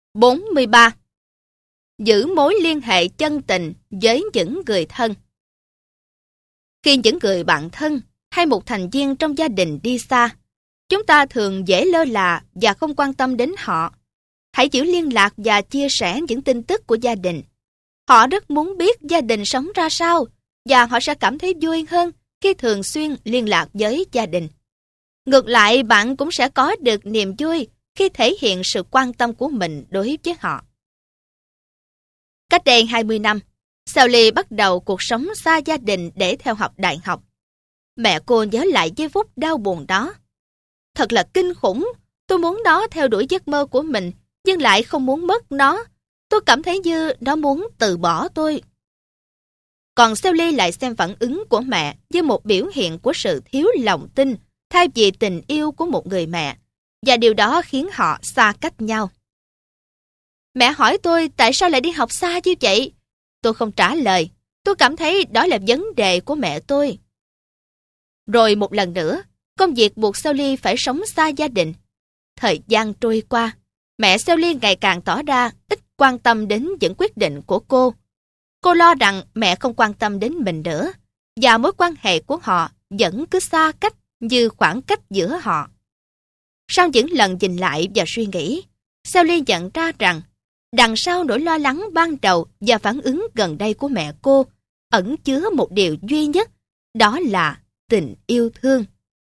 43. Giữ mối liên hệ chân tình với những người thân. Khi những người bạn thân hay một thành viên trong gia đình đi xa, chúng ta thường dễ lơ là và không quan tâm đến họ. Hãy giữ liên lạc và chia sẻ những tin tức của gia đình. Họ rất muốn biết gia đình sống ra sao và họ sẽ cảm thấy vui hơn khi thường xuyên liên lạc với gia đình. Ngược lại, bạn cũng sẽ có được niềm vui khi thể hiện sự quan tâm của mình đối với họ. Cách đây 20 năm, Sally bắt đầu cuộc sống xa gia đình để theo học đại học. Mẹ cô nhớ lại giây phút đau buồn đó. Thật là kinh khủng, tôi muốn nó theo đuổi giấc mơ của mình, nhưng lại không muốn mất nó. Tôi cảm thấy như nó muốn từ bỏ tôi. Còn Sally lại xem phản ứng của mẹ như một biểu hiện của sự thiếu lòng tin thay vì tình yêu của một người mẹ, và điều đó khiến họ xa cách nhau. Mẹ hỏi tôi tại sao lại đi học xa như vậy. Tôi không trả lời. Tôi cảm thấy đó là vấn đề của mẹ tôi. Rồi một lần nữa, công việc buộc Sally phải sống xa gia đình. Thời gian trôi qua, mẹ Sally ngày càng tỏ ra ít quan tâm đến những quyết định của cô. Cô lo rằng mẹ không quan tâm đến mình nữa, và mối quan hệ của họ vẫn cứ xa cách như khoảng cách giữa họ. Sau những lần nhìn lại và suy nghĩ, Sally nhận ra rằng đằng sau nỗi lo lắng ban đầu và phản ứng gần đây của mẹ cô ẩn chứa một điều duy nhất, đó là tình yêu thương.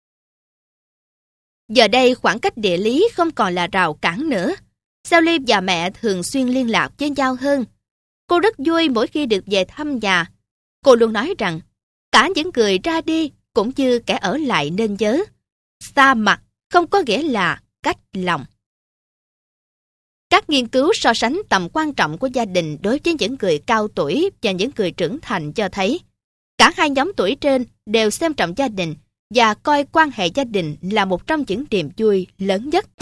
Giờ đây khoảng cách địa lý không còn là rào cản nữa. Sally và mẹ thường xuyên liên lạc với nhau hơn. Cô rất vui mỗi khi được về thăm nhà. Cô luôn nói rằng cả những người ra đi cũng như kẻ ở lại nên nhớ. Xa mặt không có nghĩa là cách lòng. Các nghiên cứu so sánh tầm quan trọng của gia đình đối với những người cao tuổi và những người trưởng thành cho thấy cả hai nhóm tuổi trên đều xem trọng gia đình và coi quan hệ gia đình là một trong những niềm vui lớn nhất.